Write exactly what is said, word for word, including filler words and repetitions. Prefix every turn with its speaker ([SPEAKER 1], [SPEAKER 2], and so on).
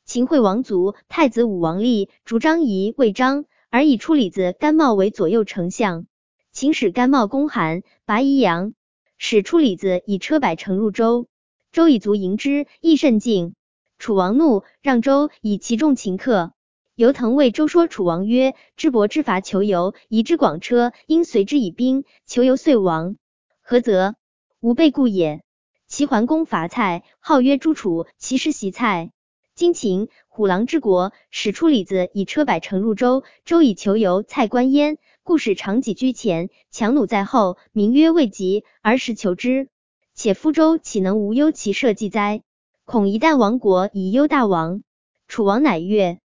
[SPEAKER 1] 秦惠王卒，太子武王立，逐张仪为章，而以出李子甘茂为左右丞相。秦使甘茂攻韩，拔宜阳，使出李子以车百乘入周，周以卒迎之，亦甚敬。楚王怒，让周以其众秦客。游腾谓周说楚王曰：知伯之伐求游，夷之广车，应随之以兵，求游遂亡。何则？吾备故也。齐桓公伐蔡，号曰诸楚，其实袭蔡。今秦虎狼之国，使出李子以车百乘入周，周以求游，蔡关焉，故使长戟居前，强弩在后，名曰未及，而时求之。且夫周岂能无忧其社稷哉？恐一旦亡国，以忧大王。楚王乃悦。